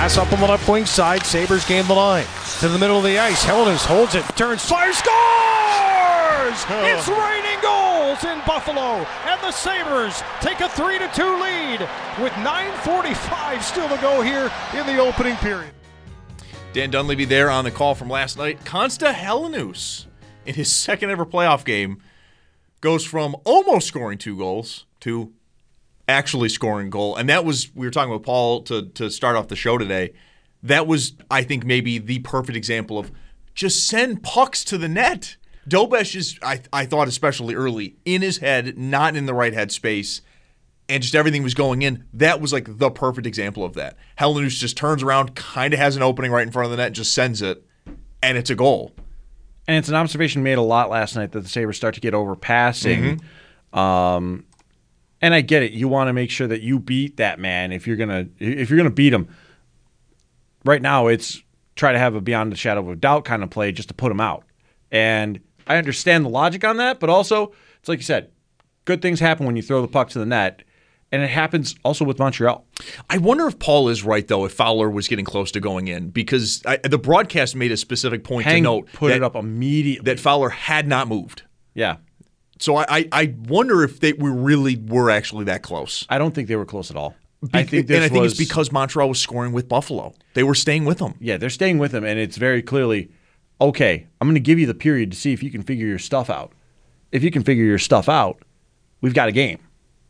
Pass up on the left wing side. Sabres gain the line. To the middle of the ice. Helenius holds it. Turns. Fires. Scores! It's raining goals in Buffalo. And the Sabres take a 3-2 lead with 9:45 still to go here in the opening period. Dan Dunleavy there on the call from last night. Konsta Helenius, in his second ever playoff game, goes from almost scoring 2 goals to actually scoring a goal. And that was, we were talking with Paul to start off the show today, that was, I think, maybe the perfect example of just send pucks to the net. Dobesh is, I thought especially early, in his head, not in the right headspace, and just everything was going in. That was like the perfect example of that. Helenius just turns around, kind of has an opening right in front of the net, and just sends it, and it's a goal. And it's an observation made a lot last night that the Sabres start to get overpassing. And I get it. You want to make sure that you beat that man if you're gonna beat him. Right now, it's try to have a beyond the shadow of a doubt kind of play just to put him out. And I understand the logic on that, but also it's like you said, good things happen when you throw the puck to the net. And it happens also with Montreal. I wonder if Paul is right, though, if Fowler was getting close to going in, because the broadcast made a specific point to note it up immediately that Fowler had not moved. Yeah. So I wonder if we really were actually that close. I don't think they were close at all. I think it's because Montreal was scoring with Buffalo. They were staying with them. Yeah, they're staying with them, and it's very clearly, okay, I'm going to give you the period to see if you can figure your stuff out. If you can figure your stuff out, we've got a game.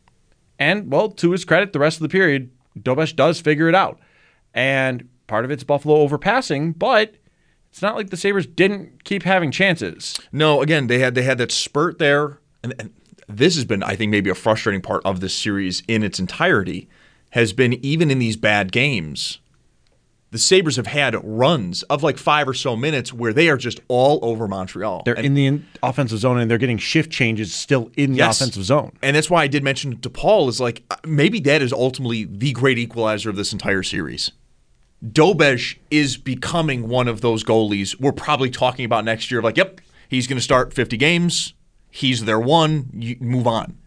And, well, to his credit, the rest of the period, Dobesh does figure it out. And part of it's Buffalo overpassing, but it's not like the Sabres didn't keep having chances. No, again, they had that spurt there. And this has been, I think, maybe a frustrating part of this series in its entirety, has been even in these bad games, the Sabres have had runs of like 5 or so minutes where they are just all over Montreal. They're in the offensive zone, and they're getting shift changes still in the offensive zone. And that's why I did mention to Paul is like, maybe that is ultimately the great equalizer of this entire series. Dobesh is becoming one of those goalies we're probably talking about next year. Like, yep, he's going to start 50 games. He's their one. You move on.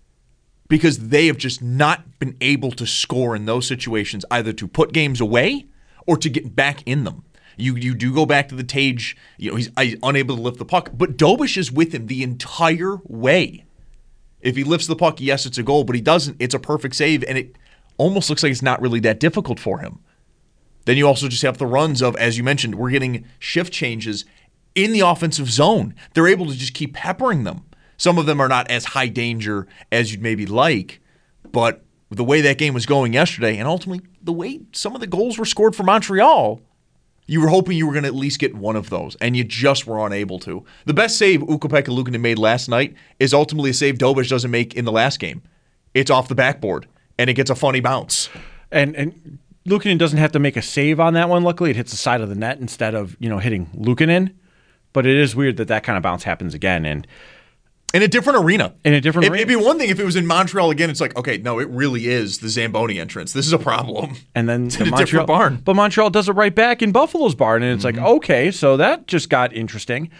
Because they have just not been able to score in those situations, either to put games away or to get back in them. You do go back to the Tage, he's unable to lift the puck, but Dobesh is with him the entire way. If he lifts the puck, yes, it's a goal, but he doesn't, it's a perfect save, and it almost looks like it's not really that difficult for him. Then you also just have the runs of, as you mentioned, we're getting shift changes in the offensive zone. They're able to just keep peppering them. Some of them are not as high danger as you'd maybe like, but the way that game was going yesterday, and ultimately the way some of the goals were scored for Montreal, you were hoping you were going to at least get one of those, and you just were unable to. The best save Ukko-Pekka Luukkonen made last night is ultimately a save Dobesh doesn't make in the last game. It's off the backboard, and it gets a funny bounce. And Luukkonen doesn't have to make a save on that one. Luckily, it hits the side of the net instead of hitting Luukkonen. But it is weird that kind of bounce happens again, and in a different arena. It'd be one thing if it was in Montreal again. It's like, okay, no, it really is the Zamboni entrance. This is a problem. And then it's in a different barn. But Montreal does it right back in Buffalo's barn, and it's like, okay, so that just got interesting.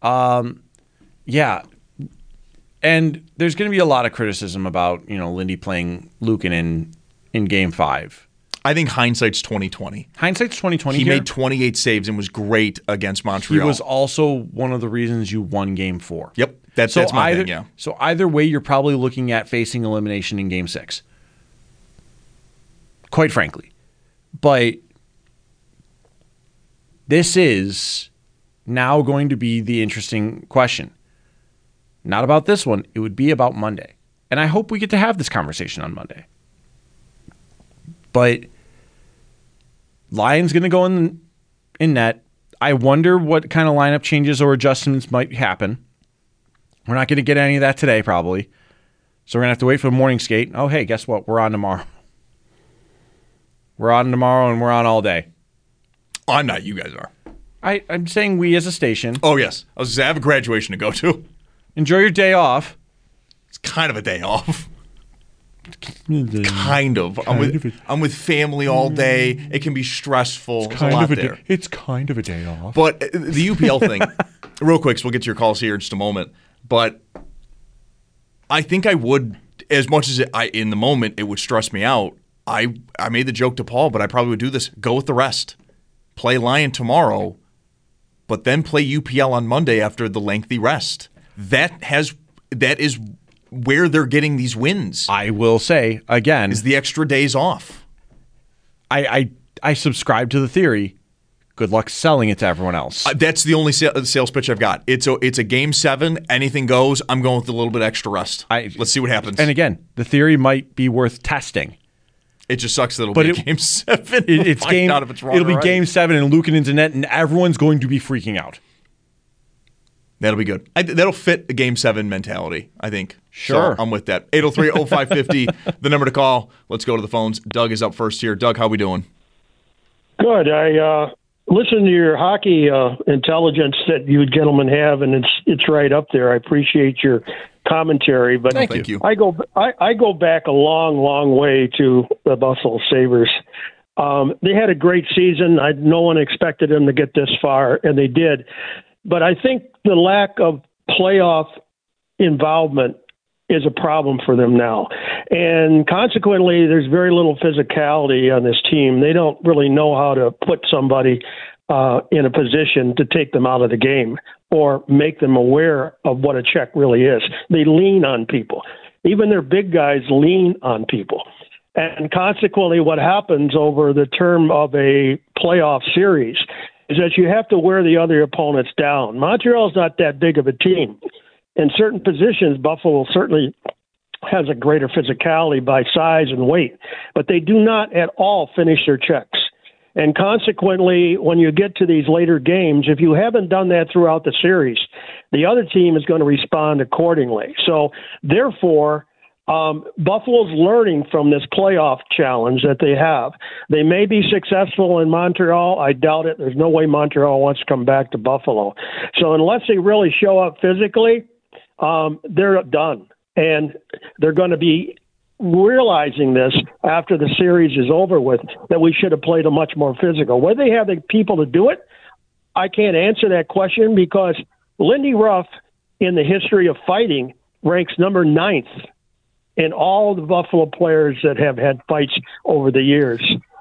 Yeah. And there's going to be a lot of criticism about, Lindy playing Luukkonen in Game 5. I think hindsight's 20/20. Hindsight's 20/20. He made 28 saves and was great against Montreal. He was also one of the reasons you won Game 4. Yep. That's my thing, yeah. So either way, you're probably looking at facing elimination in Game 6. Quite frankly. But this is now going to be the interesting question. Not about this one. It would be about Monday. And I hope we get to have this conversation on Monday. But Lyon's going to go in net. I wonder what kind of lineup changes or adjustments might happen. We're not going to get any of that today, probably. So we're going to have to wait for the morning skate. Oh, hey, guess what? We're on tomorrow. We're on tomorrow, and we're on all day. I'm not. You guys are. I'm saying we as a station. Oh, yes. I was going to say, I have a graduation to go to. Enjoy your day off. It's kind of a day off. Kind of. I'm with family all day. It can be stressful. There's a lot there. It's kind of a day off. But the UPL thing, real quick, so we'll get to your calls here in just a moment. But I think I would, as much as in the moment it would stress me out, I made the joke to Paul, but I probably would do this. Go with the rest. Play Lion tomorrow, but then play UPL on Monday after the lengthy rest. That is where they're getting these wins. I will say, again, is the extra days off. I subscribe to the theory. Good luck selling it to everyone else. That's the only sales pitch I've got. It's a game 7. Anything goes. I'm going with a little bit extra rest. Let's see what happens. And again, the theory might be worth testing. It just sucks that it'll be game 7. It's game. Out if it's wrong. It'll be game 7 and Luukkonen's in net, and everyone's going to be freaking out. That'll be good. That'll fit a game 7 mentality, I think. Sure. So I'm with that. 803-0550, the number to call. Let's go to the phones. Doug is up first here. Doug, how we doing? Good. I listen to your hockey intelligence that you gentlemen have, and it's right up there. I appreciate your commentary, but Thank you. I go back a long, long way to the Buffalo Sabres. They had a great season. No one expected them to get this far, and they did. But I think the lack of playoff involvement is a problem for them now. And consequently, there's very little physicality on this team. They don't really know how to put somebody in a position to take them out of the game or make them aware of what a check really is. They lean on people. Even their big guys lean on people. And consequently, what happens over the term of a playoff series is that you have to wear the other opponents down. Montreal's not that big of a team. In certain positions, Buffalo certainly has a greater physicality by size and weight, but they do not at all finish their checks. And consequently, when you get to these later games, if you haven't done that throughout the series, the other team is going to respond accordingly. So therefore, Buffalo's learning from this playoff challenge that they have. They may be successful in Montreal. I doubt it. There's no way Montreal wants to come back to Buffalo. So unless they really show up physically, they're done. And they're going to be realizing this after the series is over with, that we should have played a much more physical. Whether they have the people to do it, I can't answer that question, because Lindy Ruff, in the history of fighting, ranks number 9th in all the Buffalo players that have had fights over the years.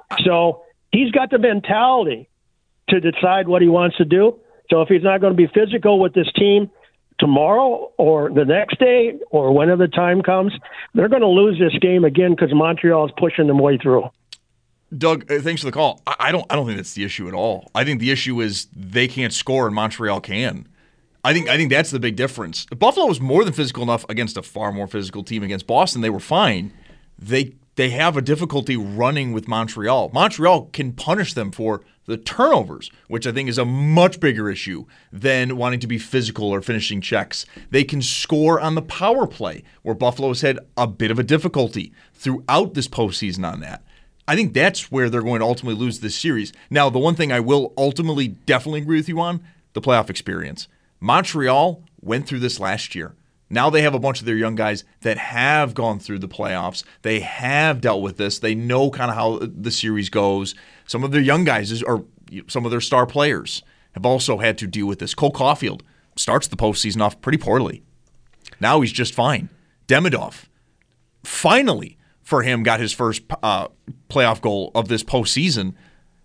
So he's got the mentality to decide what he wants to do. So if he's not going to be physical with this team tomorrow or the next day or whenever the time comes, they're going to lose this game again because Montreal is pushing them way through. Doug, thanks for the call. I don't think that's the issue at all. I think the issue is they can't score and Montreal can. I think that's the big difference. Buffalo was more than physical enough against a far more physical team against Boston. They were fine. They have a difficulty running with Montreal. Montreal can punish them for the turnovers, which I think is a much bigger issue than wanting to be physical or finishing checks. They can score on the power play, where Buffalo's had a bit of a difficulty throughout this postseason on that. I think that's where they're going to ultimately lose this series. Now, the one thing I will ultimately definitely agree with you on, the playoff experience. Montreal went through this last year. Now they have a bunch of their young guys that have gone through the playoffs. They have dealt with this. They know kind of how the series goes. Some of their young guys, or some of their star players, have also had to deal with this. Cole Caulfield starts the postseason off pretty poorly. Now he's just fine. Demidov, finally, for him, got his first playoff goal of this postseason.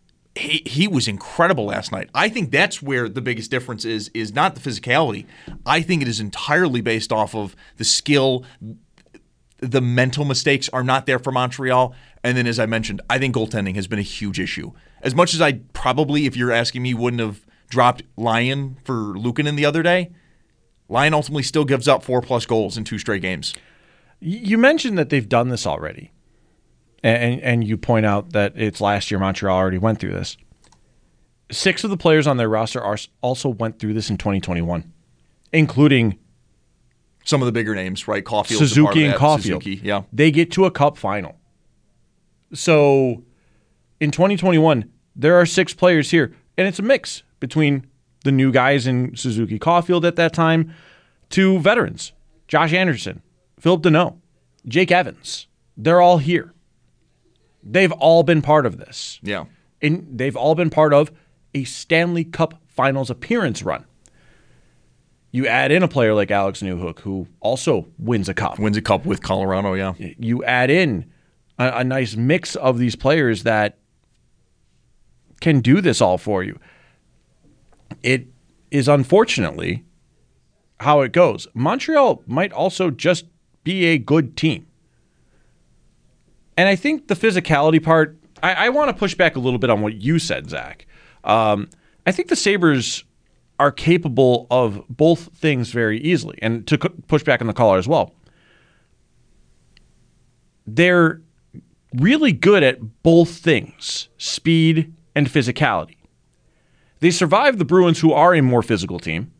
He was incredible last night. I think that's where the biggest difference is not the physicality. I think it is entirely based off of the skill. The mental mistakes are not there for Montreal. And then, as I mentioned, I think goaltending has been a huge issue. As much as I probably, if you're asking me, wouldn't have dropped Lyon for Luukkonen the other day, Lyon ultimately still gives up 4+ goals in 2 straight games. You mentioned that they've done this already. And you point out that it's last year Montreal already went through this. 6 of the players on their roster also went through this in 2021, including some of the bigger names, right? Caulfield, Suzuki and Caulfield. Suzuki, yeah. They get to a cup final. So in 2021, there are 6 players here, and it's a mix between the new guys in Suzuki, Caulfield at that time, to veterans. Josh Anderson, Philip Deneau, Jake Evans. They're all here. They've all been part of this. Yeah. And they've all been part of a Stanley Cup Finals appearance run. You add in a player like Alex Newhook, who also wins a cup. Wins a cup with Colorado, yeah. You add in a nice mix of these players that can do this all for you. It is unfortunately how it goes. Montreal might also just be a good team. And I think the physicality part, I want to push back a little bit on what you said, Zach. I think the Sabres are capable of both things very easily. And to push back on the caller as well, they're really good at both things, speed and physicality. They survive the Bruins, who are a more physical team,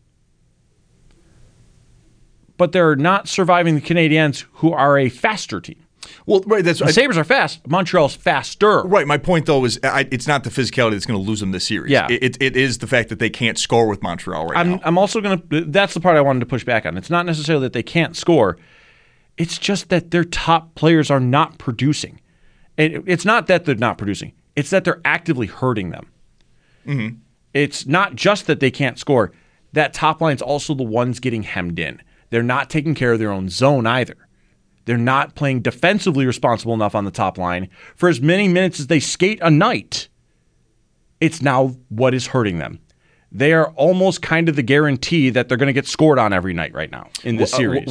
but they're not surviving the Canadiens, who are a faster team. Well, right. The Sabres are fast. Montreal's faster. Right. My point, though, is it's not the physicality that's going to lose them this series. Yeah. It is the fact that they can't score with Montreal now. I'm also going to – that's the part I wanted to push back on. It's not necessarily that they can't score. It's just that their top players are not producing. It's not that they're not producing. It's that they're actively hurting them. Mm-hmm. It's not just that they can't score. That top line's also the ones getting hemmed in. They're not taking care of their own zone either. They're not playing defensively responsible enough on the top line. For as many minutes as they skate a night, it's now what is hurting them. They are almost kind of the guarantee that they're going to get scored on every night right now in this series.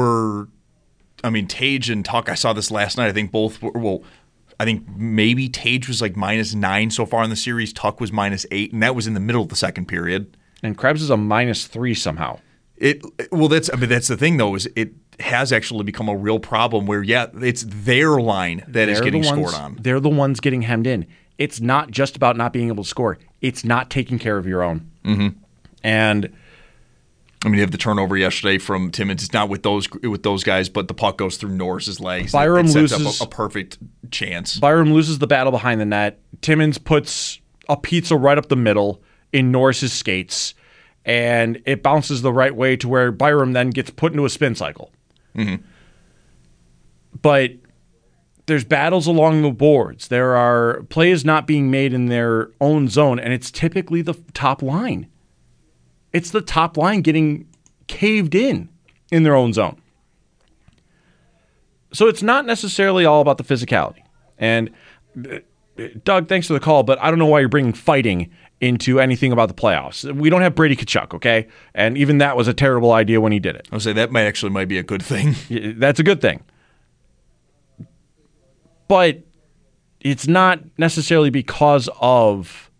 Tage and Tuch, I saw this last night. I think both were, I think maybe Tage was like -9 so far in the series. Tuch was -8, and that was in the middle of the second period. And Krebs is a -3 somehow. That's the thing, though, is it has actually become a real problem where, it's their line that is getting scored on. They're the ones getting hemmed in. It's not just about not being able to score. It's not taking care of your own. Mm-hmm. And you have the turnover yesterday from Timmins. It's not with those guys, but the puck goes through Norris's legs. Byram it sets loses up a perfect chance. Byram loses the battle behind the net. Timmins puts a pizza right up the middle in Norris's skates, and it bounces the right way to where Byram then gets put into a spin cycle. Mm-hmm. But there's battles along the boards. There are plays not being made in their own zone, and it's typically the top line. It's the top line getting caved in their own zone. So it's not necessarily all about the physicality. And Doug, thanks for the call, but I don't know why you're bringing fighting into anything about the playoffs. We don't have Brady Tkachuk, okay? And even that was a terrible idea when he did it. I'll say that might be a good thing. That's a good thing. But it's not necessarily because of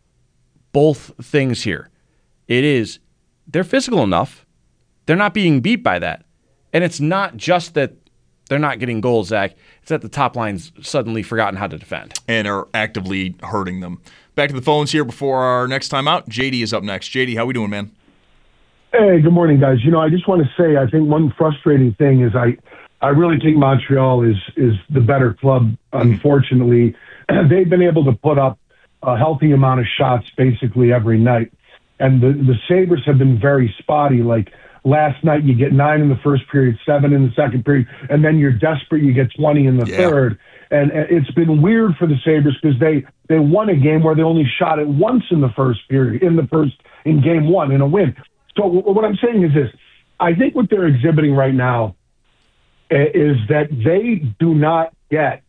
both things here. It is, they're physical enough. They're not being beat by that. And it's not just that they're not getting goals, Zach. It's that the top line's suddenly forgotten how to defend. And are actively hurting them. Back to the phones here before our next time out. JD is up next. JD, how we doing, man? Hey, good morning, guys. I just want to say, I think one frustrating thing is I really think Montreal is the better club, unfortunately. They've been able to put up a healthy amount of shots basically every night. And the Sabres have been very spotty. Like last night, you get 9 in the first period, 7 in the second period, and then you're desperate, you get 20 in the third. And it's been weird for the Sabres because they won a game where they only shot it once in the first period, in game one, in a win. So what I'm saying is this. I think what they're exhibiting right now is that they do not get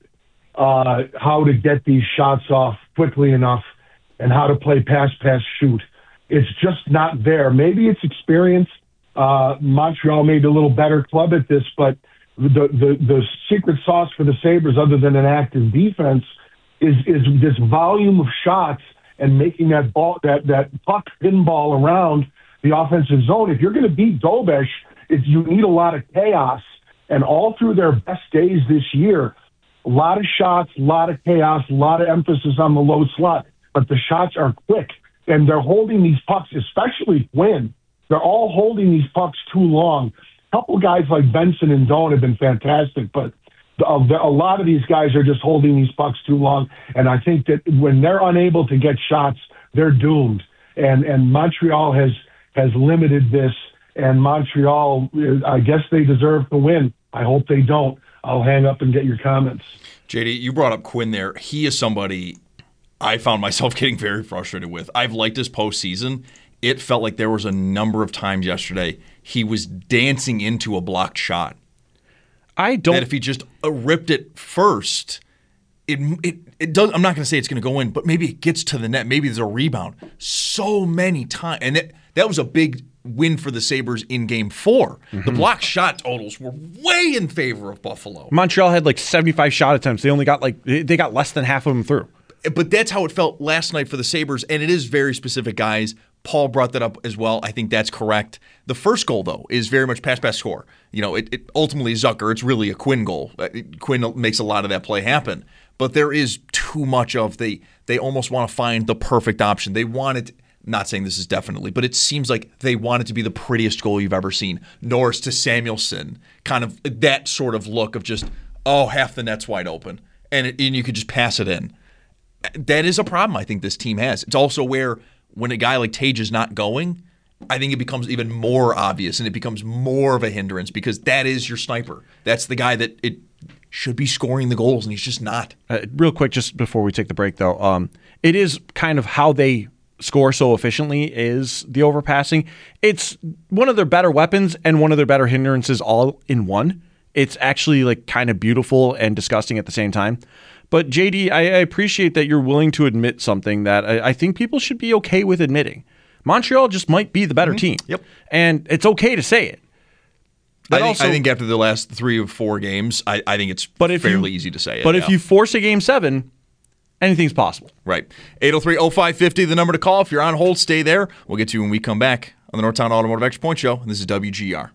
how to get these shots off quickly enough and how to play pass, shoot. It's just not there. Maybe it's experience. Montreal may be a little better club at this, but the secret sauce for the Sabres, other than an active defense, is this volume of shots and making that ball, that puck pinball around the offensive zone. If you're going to beat Dobesh, you need a lot of chaos. And all through their best days this year, a lot of shots, a lot of chaos, a lot of emphasis on the low slot. But the shots are quick, and they're holding these pucks, especially Quinn. They're all holding these pucks too long. A couple guys like Benson and Doan have been fantastic, but a lot of these guys are just holding these pucks too long. And I think that when they're unable to get shots, they're doomed. And Montreal has limited this. And Montreal, I guess they deserve to win. I hope they don't. I'll hang up and get your comments. JD, you brought up Quinn there. He is somebody I found myself getting very frustrated with. I've liked his postseason. It felt like there was a number of times yesterday he was dancing into a blocked shot. I don't. That if he just ripped it first, it does. I'm not going to say it's going to go in, but maybe it gets to the net. Maybe there's a rebound. So many times, and that was a big win for the Sabres in Game 4. The block shot totals were way in favor of Buffalo. Montreal had like 75 shot attempts. They only got they got less than half of them through. But that's how it felt last night for the Sabres, and it is very specific, guys. Paul brought that up as well. I think that's correct. The first goal, though, is very much pass, score. It ultimately Zucker. It's really a Quinn goal. Quinn makes a lot of that play happen. But there is too much of they almost want to find the perfect option. They want it, not saying this is definitely, but it seems like they want it to be the prettiest goal you've ever seen. Norris to Samuelsson, kind of that sort of look of just, half the net's wide open. And you could just pass it in. That is a problem I think this team has. It's also where when a guy like Tage is not going, I think it becomes even more obvious and it becomes more of a hindrance because that is your sniper. That's the guy that it should be scoring the goals, and he's just not. Real quick, just before we take the break, though, it is kind of how they score so efficiently is the overpassing. It's one of their better weapons and one of their better hindrances all in one. It's actually like kind of beautiful and disgusting at the same time. But JD, I appreciate that you're willing to admit something that I think people should be okay with admitting. Montreal just might be the better team. Yep. And it's okay to say it. I think after the last 3 or 4 games, I think it's fairly easy to say it. But if you force a Game 7, anything's possible. Right. 803-0550, the number to call. If you're on hold, stay there. We'll get to you when we come back on the Northtown Automotive Extra Point Show. And this is WGR.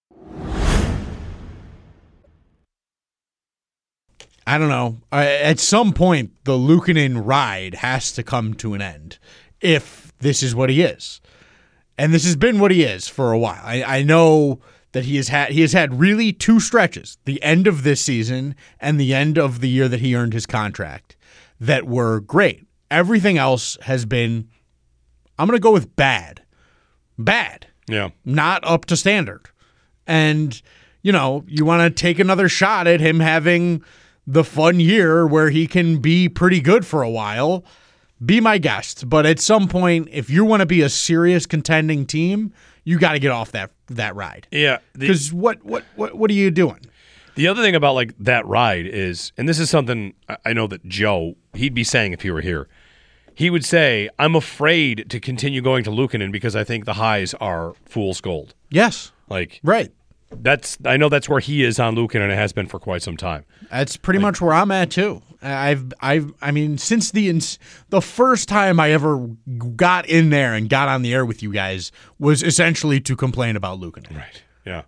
I don't know. At some point, the Luukkonen ride has to come to an end if this is what he is. And this has been what he is for a while. I know that he has had really 2 stretches, the end of this season and the end of the year that he earned his contract, that were great. Everything else has been, I'm going to go with bad. Bad. Yeah. Not up to standard. And, you want to take another shot at him having the fun year where he can be pretty good for a while, be my guest. But at some point, if you want to be a serious contending team, you got to get off that ride. Yeah. Because what are you doing? The other thing about like that ride is, and this is something I know that Joe, he'd be saying if he were here, he would say, I'm afraid to continue going to Luukkonen because I think the highs are fool's gold. Yes. Like, right. I know that's where he is on Luukkonen, and it has been for quite some time. That's pretty much where I'm at too. I mean, since the first time I ever got in there and got on the air with you guys was essentially to complain about Luukkonen. Right. Yeah.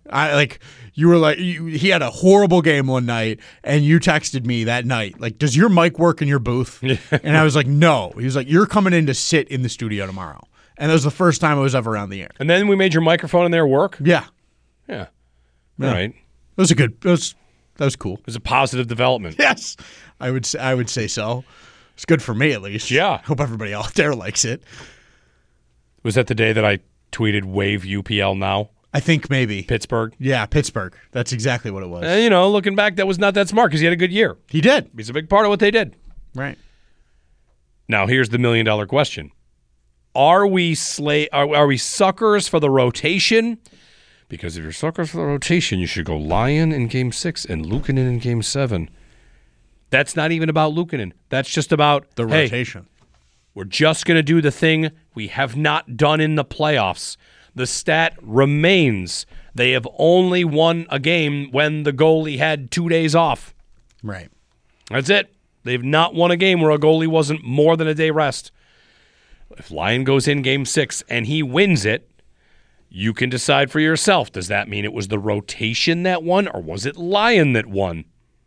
He had a horrible game one night, and you texted me that night, like, does your mic work in your booth? And I was like, no. He was like, you're coming in to sit in the studio tomorrow. And that was the first time I was ever on the air. And then we made your microphone in there work? Yeah. Yeah. Yeah. All right. That was cool. It was a positive development. Yes. I would say so. It's good for me at least. Yeah. Hope everybody out there likes it. Was that the day that I tweeted wave UPL now? I think maybe. Pittsburgh? Yeah, Pittsburgh. That's exactly what it was. Looking back, that was not that smart because he had a good year. He did. He's a big part of what they did. Right. Now, here's the $1 million question. Are we suckers for the rotation? Because if you're suckers for the rotation, you should go Lyon in Game 6 and Luukkonen in Game 7. That's not even about Luukkonen. That's just about the rotation. We're just going to do the thing we have not done in the playoffs. The stat remains they have only won a game when the goalie had 2 days off. Right. That's it. They've not won a game where a goalie wasn't more than a day rest. If Lyon goes in Game 6 and he wins it, you can decide for yourself. Does that mean it was the rotation that won, or was it Lyon that won?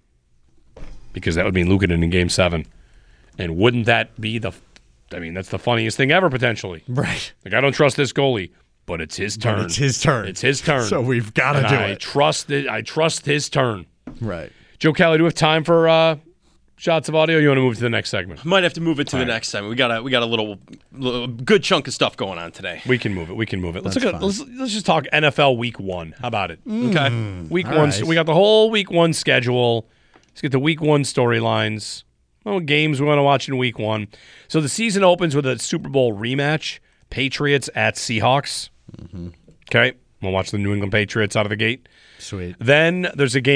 Because that would mean Luukkonen in Game 7. And wouldn't that be that's the funniest thing ever, potentially. Right. Like, I don't trust this goalie, but it's his turn. It's his turn. It's his turn. So we've got to do it. I trust his turn. Right. Joe Kelly, do we have time for shots of audio? You want to move to the next segment? Might have to move it to the next segment. We got a little good chunk of stuff going on today. We can move it. Let's just talk NFL Week 1. How about it? Okay. Week 1. Right. We got the whole Week 1 schedule. Let's get the Week 1 storylines. Games we want to watch in Week 1. So the season opens with a Super Bowl rematch. Patriots at Seahawks. Mm-hmm. Okay. We'll watch the New England Patriots out of the gate. Sweet. Then there's a game in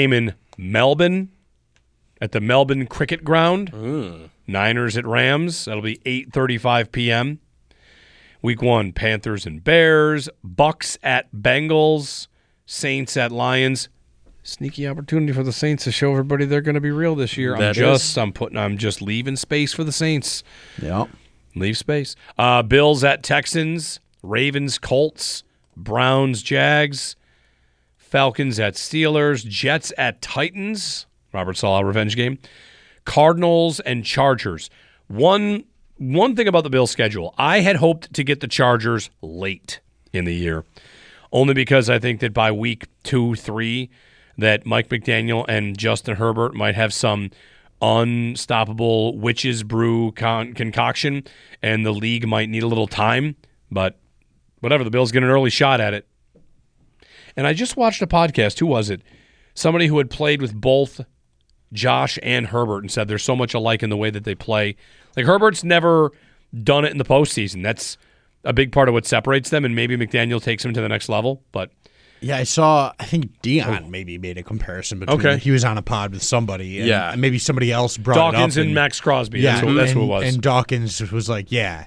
Melbourne at the Melbourne Cricket Ground. Niners at Rams. That'll be 8:35 p.m. Week 1, Panthers and Bears. Bucks at Bengals. Saints at Lions. Sneaky opportunity for the Saints to show everybody they're going to be real this year. I'm just leaving space for the Saints. Yeah. Leave space. Bills at Texans. Ravens, Colts. Browns, Jags. Falcons at Steelers. Jets at Titans. Robert Saleh revenge game. Cardinals and Chargers. One thing about the Bills' schedule, I had hoped to get the Chargers late in the year, only because I think that by week 2, 3, that Mike McDaniel and Justin Herbert might have some unstoppable witch's brew concoction, and the league might need a little time. But whatever, the Bills get an early shot at it. And I just watched a podcast. Who was it? Somebody who had played with both Josh and Herbert and said there's so much alike in the way that they play. Like, Herbert's never done it in the postseason. That's a big part of what separates them, and maybe McDaniel takes him to the next level. But yeah, I think Dion maybe made a comparison between he was on a pod with somebody, and maybe somebody else brought Dawkins it up. and Max Crosby. Yeah, that's who it was. And Dawkins was like, they're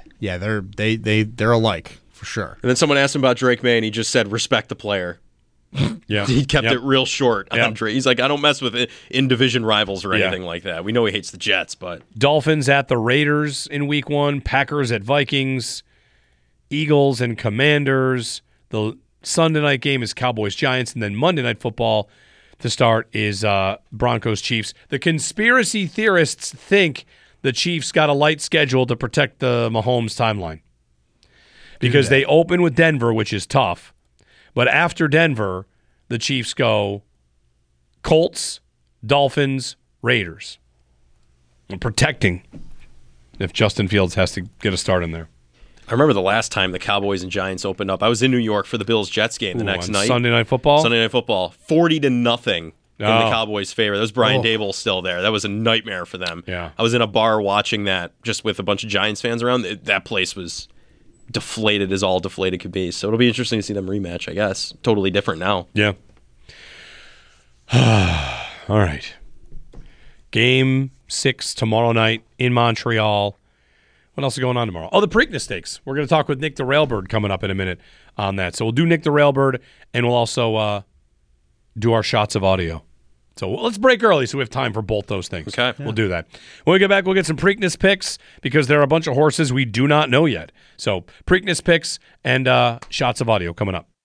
alike for sure. And then someone asked him about Drake May, and he just said, respect the player. Yeah, he kept it real short on Drake. He's like, I don't mess with in-division rivals or anything like that. We know he hates the Jets, but Dolphins at the Raiders in week 1, Packers at Vikings, Eagles and Commanders. The Sunday night game is Cowboys-Giants, and then Monday Night Football to start is Broncos-Chiefs. The conspiracy theorists think the Chiefs got a light schedule to protect the Mahomes timeline because they open with Denver, which is tough. But after Denver, the Chiefs go Colts, Dolphins, Raiders. I'm protecting if Justin Fields has to get a start in there. I remember the last time the Cowboys and Giants opened up. I was in New York for the Bills-Jets game the next night. Sunday Night Football? Sunday Night Football. 40-0 in the Cowboys' favor. That was Brian Dable still there. That was a nightmare for them. Yeah. I was in a bar watching that just with a bunch of Giants fans around. That place was deflated as all deflated could be. So it'll be interesting to see them rematch, I guess. Totally different now. Yeah. All right. Game 6 tomorrow night in Montreal. What else is going on tomorrow? Oh, the Preakness Stakes. We're going to talk with Nick the Railbird coming up in a minute on that. So we'll do Nick the Railbird, and we'll also do our shots of audio. So let's break early so we have time for both those things. Okay. We'll do that. When we get back, we'll get some Preakness picks because there are a bunch of horses we do not know yet. So Preakness picks and shots of audio coming up.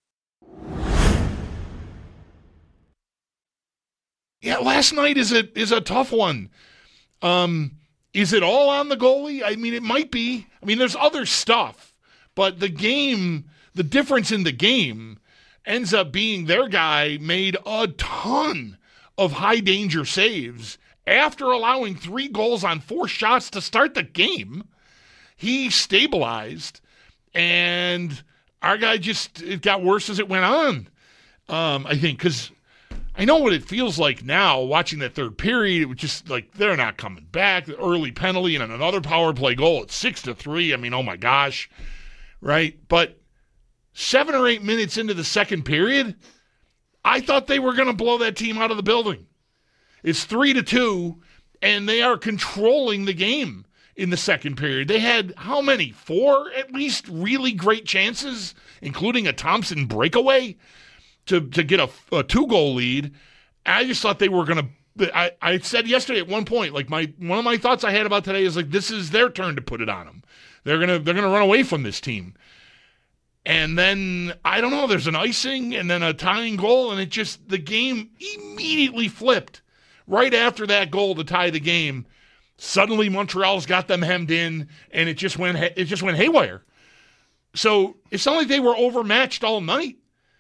Yeah, last night is a tough one. Is it all on the goalie? I mean, it might be. I mean, there's other stuff, but the difference in the game ends up being their guy made a ton of high-danger saves after allowing 3 goals on 4 shots to start the game. He stabilized, and our guy it got worse as it went on, I think, because I know what it feels like now watching that third period. It was just like they're not coming back. The early penalty and another power play goal. It's 6-3. I mean, oh, my gosh, right? But 7 or 8 minutes into the second period, I thought they were going to blow that team out of the building. It's 3-2, and they are controlling the game in the second period. They had how many? 4 at least really great chances, including a Thompson breakaway to get a 2-goal lead. I just thought they were going to. I said yesterday at one point, like one of my thoughts I had about today is like this is their turn to put it on them. They're gonna run away from this team. And then, I don't know, there's an icing and then a tying goal, and the game immediately flipped. Right after that goal to tie the game, suddenly Montreal's got them hemmed in, and it just went haywire. So it's not like they were overmatched all night.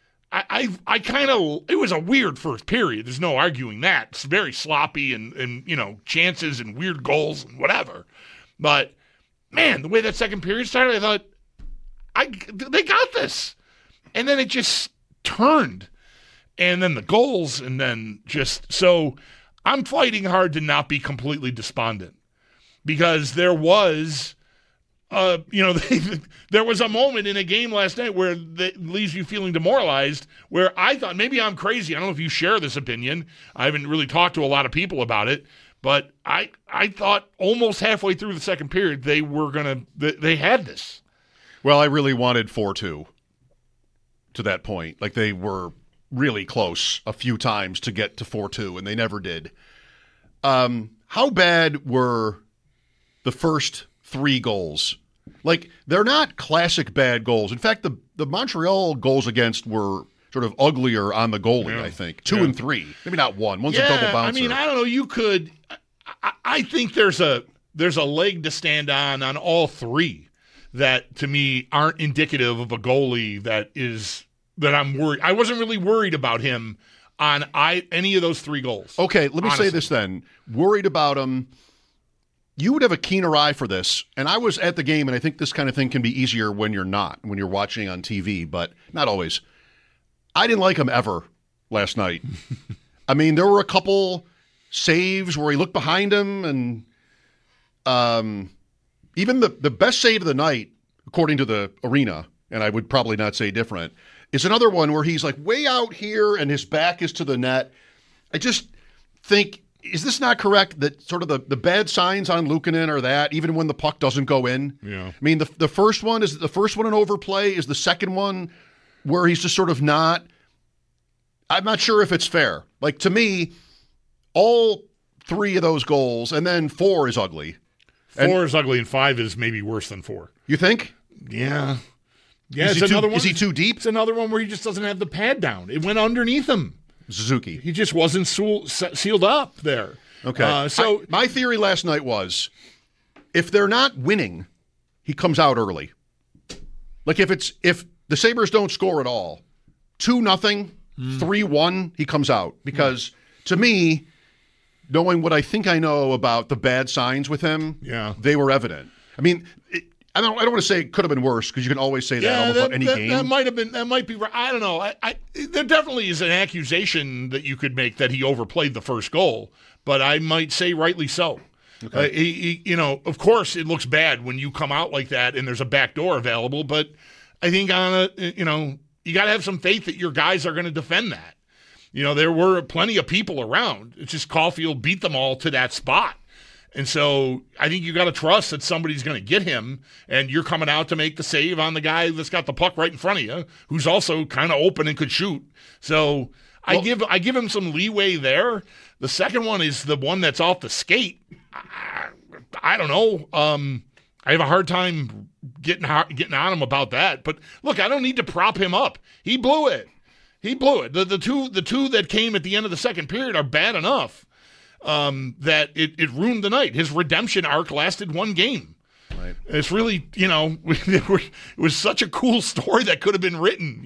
It was a weird first period. There's no arguing that. It's very sloppy and chances and weird goals and whatever. But, man, the way that second period started, I thought, they got this. And then it just turned. And then the goals, and then so I'm fighting hard to not be completely despondent because there was there was a moment in a game last night where that leaves you feeling demoralized, where I thought, maybe I'm crazy. I don't know if you share this opinion. I haven't really talked to a lot of people about it, but I thought almost halfway through the second period they had this. Well, I really wanted 4-2 to that point. Like, they were really close a few times to get to 4-2, and they never did. How bad were the first 3 goals? Like, they're not classic bad goals. In fact, the Montreal goals against were sort of uglier on the goalie, I think. 2 and 3. Maybe not 1. One's a double bouncer. I mean, I don't know. You could – I think there's a leg to stand on all 3 that, to me, aren't indicative of a goalie that I'm worried. I wasn't really worried about him on any of those 3 goals. Okay, let me say this then. Worried about him. You would have a keener eye for this, and I was at the game, and I think this kind of thing can be easier when you're watching on TV, but not always. I didn't like him ever last night. I mean, there were a couple saves where he looked behind him, and even the best save of the night, according to the arena, and I would probably not say different, is another one where he's like way out here and his back is to the net. I just think, is this not correct that sort of the bad signs on Luukkonen are that even when the puck doesn't go in? Yeah. I mean, the first one is an overplay. Is the second one where he's just sort of not? I'm not sure if it's fair. Like, to me, all 3 of those goals, and then 4 is ugly. 4 is ugly, and 5 is maybe worse than 4. You think? Yeah. Yeah, is he too deep? It's another one where he just doesn't have the pad down. It went underneath him. Suzuki. He just wasn't sealed up there. Okay. My theory last night was, if they're not winning, he comes out early. Like, if the Sabres don't score at all, 2-0, 3-1, he comes out. Because to me, knowing what I think I know about the bad signs with him, they were evident. I mean, I don't want to say it could have been worse, because you can always say that almost about any game. That might be right. I don't know. There definitely is an accusation that you could make that he overplayed the first goal, but I might say rightly so. Okay. Of course, it looks bad when you come out like that and there's a back door available, but I think you got to have some faith that your guys are going to defend that. There were plenty of people around. It's just Caulfield beat them all to that spot. And so I think you got to trust that somebody's going to get him, and you're coming out to make the save on the guy that's got the puck right in front of you, who's also kind of open and could shoot. So I give him some leeway there. The second one is the one that's off the skate. I don't know. I have a hard time getting on him about that. But look, I don't need to prop him up. He blew it. The two that came at the end of the second period are bad enough. That it ruined the night. His redemption arc lasted 1 game. Right. It's really, it was such a cool story that could have been written,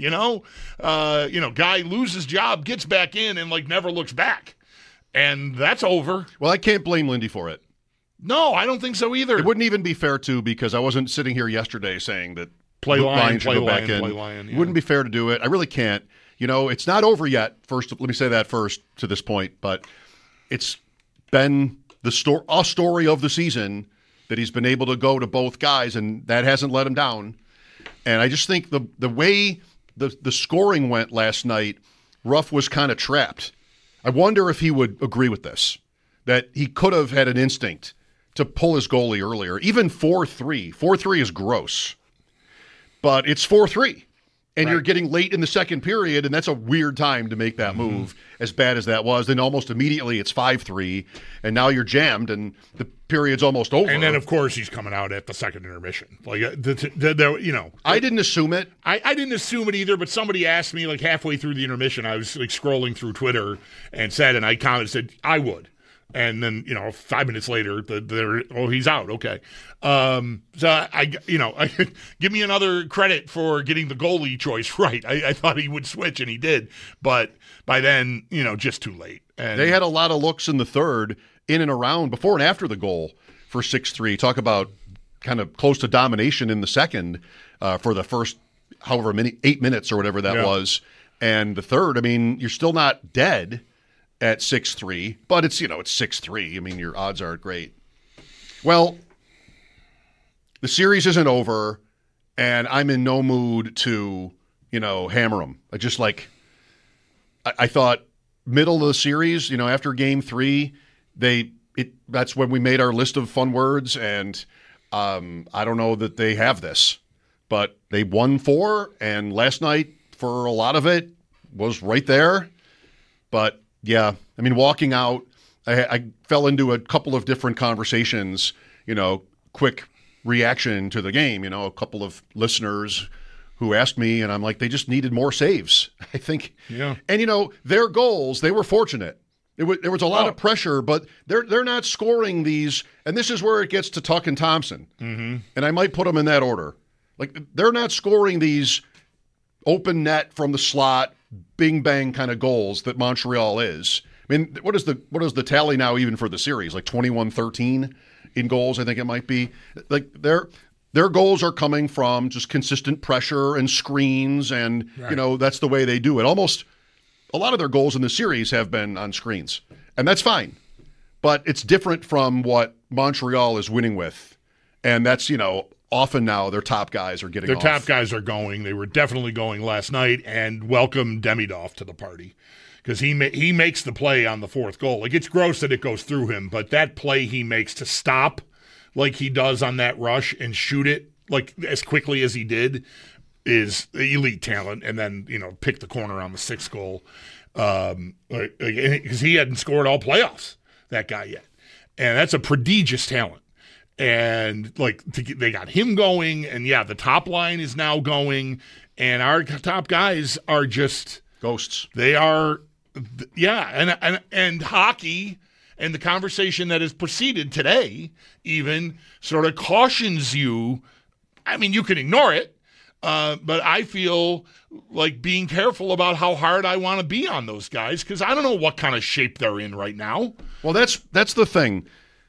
guy loses job, gets back in, and never looks back. And that's over. Well, I can't blame Lindy for it. No, I don't think so either. It wouldn't even be fair to, because I wasn't sitting here yesterday saying that play Lion should go back in. It wouldn't be fair to do it. I really can't. It's not over yet. First, let me say that first to this point, but it's been a story of the season that he's been able to go to both guys, and that hasn't let him down. And I just think the way the scoring went last night, Ruff was kind of trapped. I wonder if he would agree with this, that he could have had an instinct to pull his goalie earlier. Even 4-3. 4-3 is gross. But it's 4-3. And you're getting late in the second period, and that's a weird time to make that move, as bad as that was. Then almost immediately it's 5-3, and now you're jammed, and the period's almost over. And then, of course, he's coming out at the second intermission. I didn't assume it. I didn't assume it either, but somebody asked me halfway through the intermission. I was scrolling through Twitter and I said, I would. And then, 5 minutes later, he's out. Okay. So give me another credit for getting the goalie choice right. I thought he would switch, and he did. But by then, just too late. And they had a lot of looks in the third, in and around, before and after the goal for 6-3. Talk about kind of close to domination in the second for the first, 8 minutes or whatever that was. And the third, you're still not dead at 6-3, but it's 6-3. Your odds aren't great. Well, the series isn't over, and I'm in no mood to, hammer them. I thought middle of the series, after game 3, that's when we made our list of fun words, and I don't know that they have this, but they won 4, and last night for a lot of it was right there. But yeah, walking out, I fell into a couple of different conversations, quick reaction to the game, a couple of listeners who asked me, and I'm like, they just needed more saves, I think. Yeah. And, their goals, they were fortunate. There was a lot of pressure, but they're not scoring these, and this is where it gets to Tuck and Thompson. Mm-hmm. And I might put them in that order. Like, they're not scoring these open net from the slot, bing bang kind of goals that Montreal is. What is the tally now even for the series? Like 21-13 in goals, I think it might be. Like their goals are coming from just consistent pressure and screens, and that's the way they do it. Almost a lot of their goals in the series have been on screens, and that's fine. But it's different from what Montreal is winning with, and that's often now their top guys are getting off. Their top guys are going. They were definitely going last night, and welcome Demidov to the party. Because he makes the play on the 4th goal. Like, it's gross that it goes through him, but that play he makes to stop like he does on that rush and shoot it like as quickly as he did is elite talent. And then, pick the corner on the 6th goal. Because he hadn't scored all playoffs, that guy, yet. And that's a prodigious talent. And, they got him going, and, the top line is now going, and our top guys are just ghosts. They are... Yeah, and hockey and the conversation that has proceeded today even sort of cautions you. You can ignore it, but I feel like being careful about how hard I want to be on those guys because I don't know what kind of shape they're in right now. Well, that's the thing.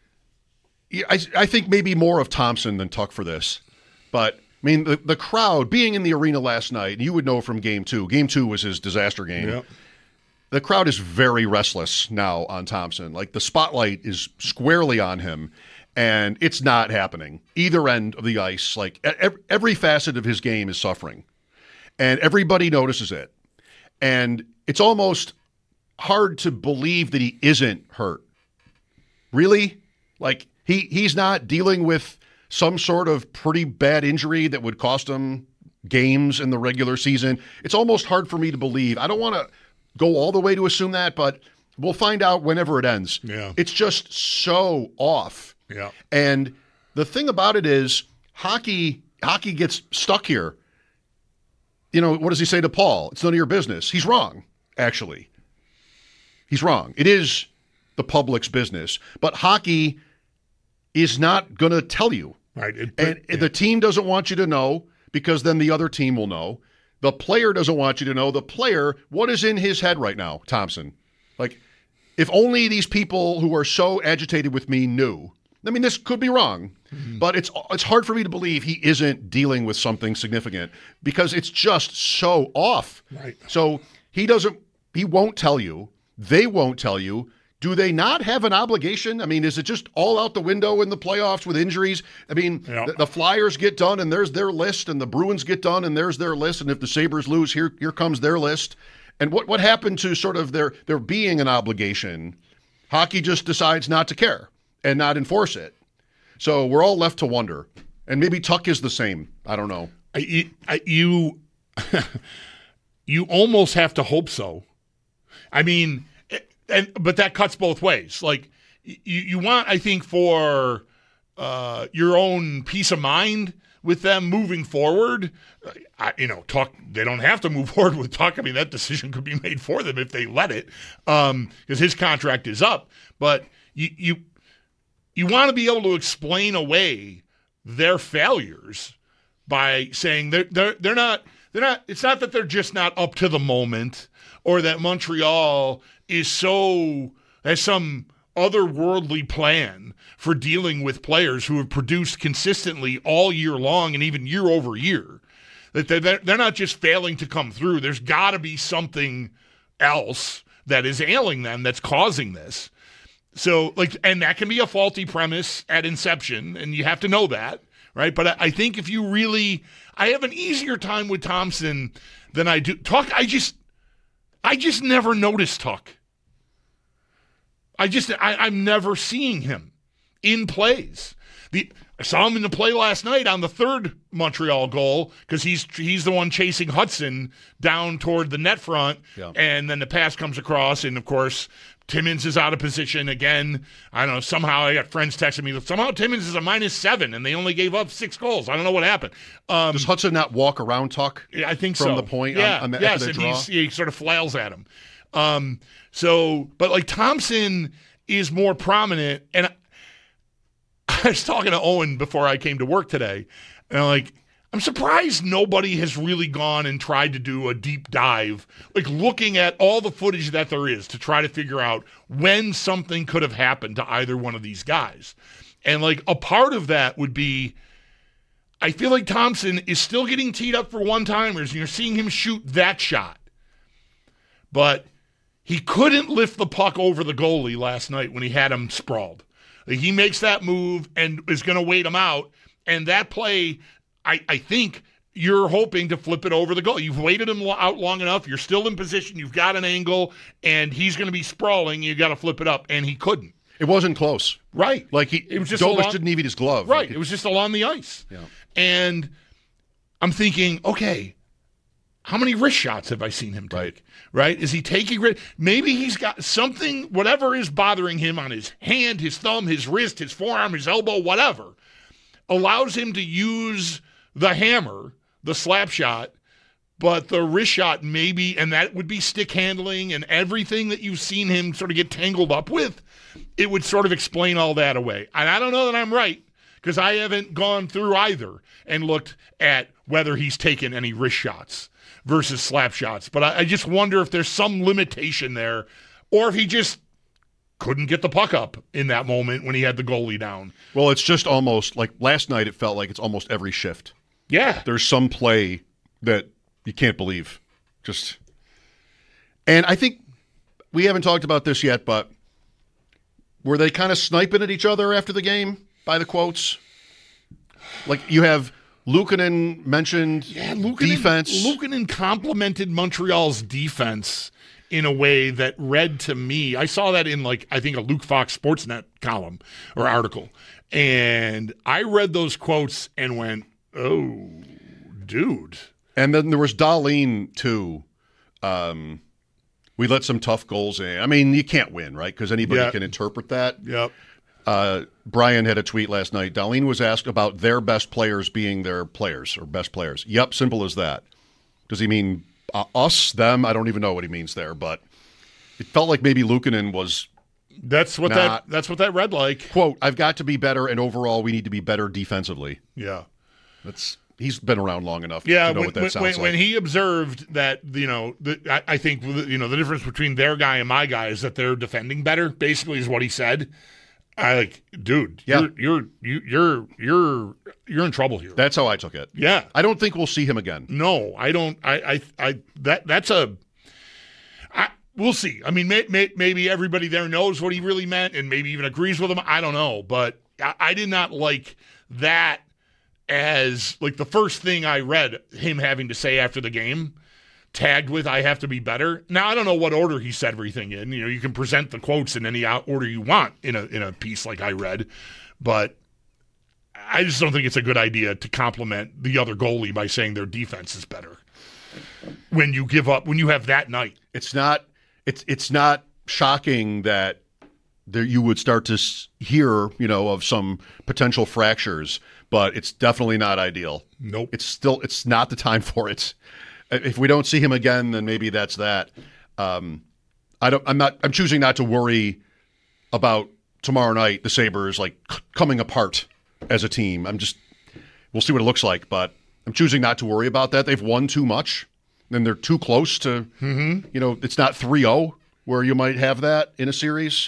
I think maybe more of Thompson than Tuck for this, but the crowd being in the arena last night, and you would know from Game 2. Game 2 was his disaster game. Yep. The crowd is very restless now on Thompson. Like, the spotlight is squarely on him, and it's not happening. Either end of the ice, like every facet of his game is suffering, and everybody notices it. And it's almost hard to believe that he isn't hurt. Really? Like, he's not dealing with some sort of pretty bad injury that would cost him games in the regular season. It's almost hard for me to believe. I don't want to go all the way to assume that, but we'll find out whenever it ends. Yeah. It's just so off. Yeah. And the thing about it is hockey gets stuck here. What does he say to Paul? It's none of your business. He's wrong, actually. He's wrong. It is the public's business, but hockey is not going to tell you. Right. The team doesn't want you to know because then the other team will know. The player doesn't want you to know. The player, what is in his head right now, Thompson? Like, if only these people who are so agitated with me knew. This could be wrong, but it's hard for me to believe he isn't dealing with something significant because it's just so off. Right. So he won't tell you. They won't tell you. Do they not have an obligation? Is it just all out the window in the playoffs with injuries? The Flyers get done and there's their list, and the Bruins get done and there's their list, and if the Sabres lose, here comes their list. And what happened to sort of there being an obligation? Hockey just decides not to care and not enforce it. So we're all left to wonder. And maybe Tuck is the same. I don't know. You almost have to hope so. But that cuts both ways. Like, you want, I think, for your own peace of mind with them moving forward. Tuck, they don't have to move forward with Tuck. That decision could be made for them if they let it, because his contract is up. But you want to be able to explain away their failures by saying they're not. It's not that they're just not up to the moment, or that Montreal has some otherworldly plan for dealing with players who have produced consistently all year long and even year over year. That they're not just failing to come through. There's got to be something else that is ailing them that's causing this. So, and that can be a faulty premise at inception, and you have to know that, right? But I think if you really, I have an easier time with Thompson than I do Tuck. I just never noticed Tuck. I'm never seeing him in plays. I saw him in the play last night on the third Montreal goal because he's the one chasing Hudson down toward the net front, and then the pass comes across, and of course Timmins is out of position again. I don't know. Somehow I got friends texting me that somehow Timmins is a -7, and they only gave up 6 goals. I don't know what happened. Does Hudson not walk around Tuck? Yeah, I think from so. the point. Yeah, on the, yes, after and draw? he sort of flails at him. But like Thompson is more prominent, and I was talking to Owen before I came to work today, and I'm surprised nobody has really gone and tried to do a deep dive, like looking at all the footage that there is to try to figure out when something could have happened to either one of these guys. And a part of that would be, I feel like Thompson is still getting teed up for one-timers, and you're seeing him shoot that shot. But he couldn't lift the puck over the goalie last night when he had him sprawled. He makes that move and is going to wait him out. And that play, I think you're hoping to flip it over the goal. You've waited him out long enough. You're still in position. You've got an angle, and he's going to be sprawling. You got to flip it up, and he couldn't. It wasn't close. Right. It was just Dobich didn't even his glove. Right. It was just along the ice. Yeah. And I'm thinking, okay, how many wrist shots have I seen him take? Right? Is he taking wrist? Maybe he's got something, whatever is bothering him on his hand, his thumb, his wrist, his forearm, his elbow, whatever, allows him to use the hammer, the slap shot, but the wrist shot maybe, and that would be stick handling and everything that you've seen him sort of get tangled up with, it would sort of explain all that away. And I don't know that I'm right, because I haven't gone through either and looked at whether he's taken any wrist shots versus slap shots. But I just wonder if there's some limitation there, or if he just couldn't get the puck up in that moment when he had the goalie down. Well, it's just almost like last night, it felt like it's almost every shift. Yeah. There's some play that you can't believe. And I think we haven't talked about this yet, but were they kind of sniping at each other after the game by the quotes? Like you have Luukkonen mentioned defense. Luukkonen complimented Montreal's defense in a way that read to me. I saw that in I think a Luke Fox Sportsnet column or article. And I read those quotes and went, oh, dude. And then there was Dahlin, too. We let some tough goals in. I mean, you can't win, right? Because anybody can interpret that. Yep. Brian had a tweet last night. Dahlin was asked about their best players being their players or best players. Yep, simple as that. Does he mean us, them? I don't even know what he means there, but it felt like maybe Luukkonen was. That's what that read like. Quote, I've got to be better, and overall we need to be better defensively. Yeah. He's been around long enough to know what that sounds like. When he observed that, I think, the difference between their guy and my guy is that they're defending better, basically is what he said. Dude, you're in trouble here. That's how I took it. Yeah. I don't think we'll see him again. No, I don't. We'll see. I mean, maybe everybody there knows what he really meant and maybe even agrees with him. I don't know. But I did not like that as the first thing I read him having to say after the game, tagged with I have to be better. Now, I don't know what order he said everything in. You can present the quotes in any order you want in a piece like I read. But I just don't think it's a good idea to compliment the other goalie by saying their defense is better when you give up, when you have that night. It's not shocking that you would start to hear, of some potential fractures, but it's definitely not ideal. Nope. It's not the time for it. If we don't see him again, then maybe that's that. I'm choosing not to worry about tomorrow night, the Sabres coming apart as a team. We'll see what it looks like, but I'm choosing not to worry about that. They've won too much, and they're too close to, it's not 3-0 where you might have that in a series.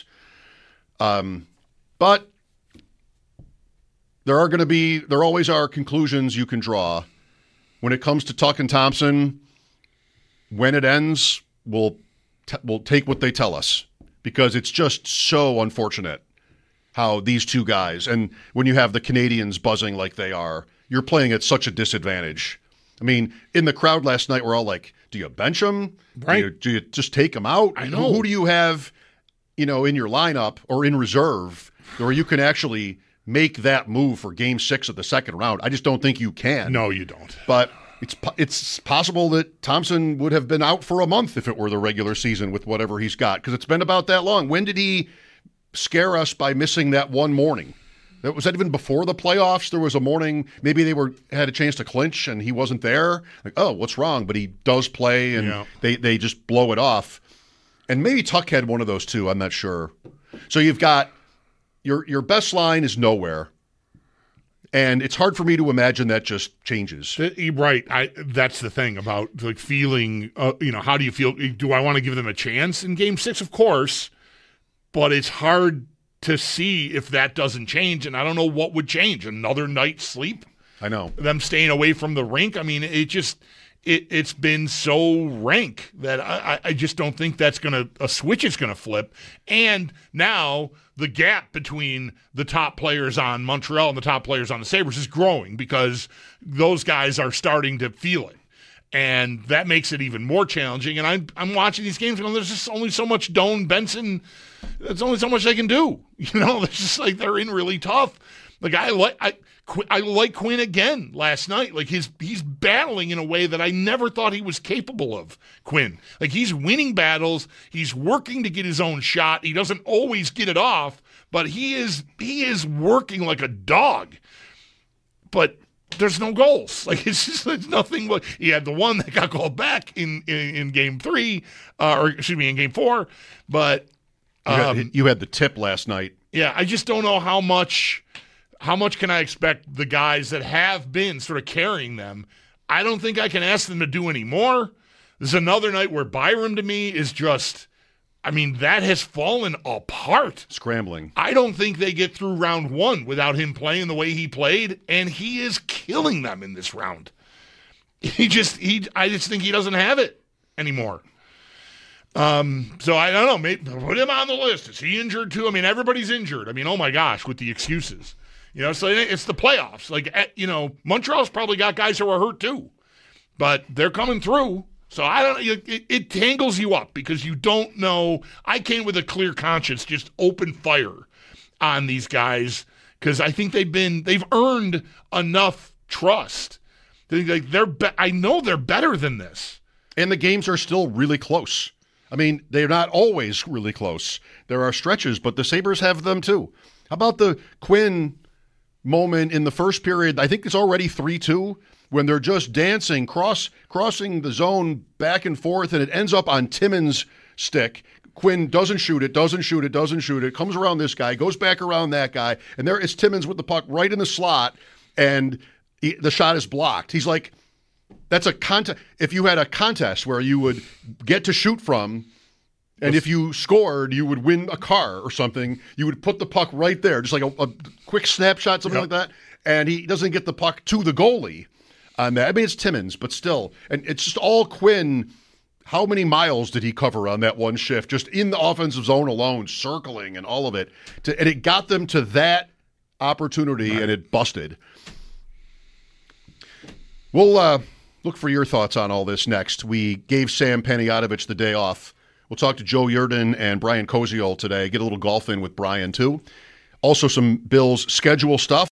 But there always are conclusions you can draw. When it comes to Tuck and Thompson, when it ends, we'll take what they tell us, because it's just so unfortunate how these two guys, and when you have the Canadians buzzing like they are, you're playing at such a disadvantage. I mean, in the crowd last night, we're all like, do you bench him? Right. Do you just take him out? I know. Who do you have, in your lineup or in reserve where you can actually make that move for Game 6 of the second round? I just don't think you can. No, you don't. But it's possible that Thompson would have been out for a month if it were the regular season with whatever he's got, because it's been about that long. When did he scare us by missing that one morning? Was that even before the playoffs? There was a morning, maybe they had a chance to clinch and he wasn't there. Like, oh, what's wrong? But he does play, and they just blow it off. And maybe Tuck had one of those too. I'm not sure. So you've got your best line is nowhere. And it's hard for me to imagine that just changes. Right. That's the thing about like feeling, how do you feel? Do I want to give them a chance in Game 6? Of course. But it's hard to see if that doesn't change, and I don't know what would change. Another night's sleep? I know. Them staying away from the rink? I mean, it's been so rank that I just don't think a switch is going to flip. And now the gap between the top players on Montreal and the top players on the Sabres is growing because those guys are starting to feel it. And that makes it even more challenging. And I'm watching these games and there's just only so much Doan, Benson. There's only so much they can do. It's just like they're in really tough. Like I like Quinn again last night. Like he's battling in a way that I never thought he was capable of. Quinn, like he's winning battles. He's working to get his own shot. He doesn't always get it off, but he is working like a dog. But there's no goals. Like there's nothing. He had the one that got called back in Game 3, in Game 4. But you had the tip last night. Yeah, I just don't know how much can I expect the guys that have been sort of carrying them. I don't think I can ask them to do any more. There's another night where Byram to me is just, that has fallen apart. Scrambling. I don't think they get through round 1 without him playing the way he played, and he is killing them in this round. I just think he doesn't have it anymore. So I don't know. Maybe put him on the list. Is he injured too? Everybody's injured. Oh my gosh, with the excuses. So it's the playoffs. Like, Montreal's probably got guys who are hurt too, but they're coming through. So I don't. It tangles you up because you don't know. I came with a clear conscience, just open fire on these guys because I think they've earned enough trust. I know they're better than this, and the games are still really close. They're not always really close. There are stretches, but the Sabres have them too. How about the Quinn moment in the first period? I think it's already 3-2 when they're just dancing, crossing the zone back and forth, and it ends up on Timmins' stick. Quinn doesn't shoot it, comes around this guy, goes back around that guy, and there is Timmins with the puck right in the slot, and the shot is blocked. He's like, that's a contest. If you had a contest where you would get to shoot from, and if you scored, you would win a car or something, you would put the puck right there, just like a quick snapshot, something like that, and he doesn't get the puck to the goalie on that. It's Timmins, but still. And it's just all Quinn. How many miles did he cover on that one shift, just in the offensive zone alone, circling and all of it? And it got them to that opportunity, and it busted. We'll look for your thoughts on all this next. We gave Sam Panayotovich the day off. We'll talk to Joe Yerdon and Brian Koziol today, get a little golf in with Brian, too. Also some Bills schedule stuff.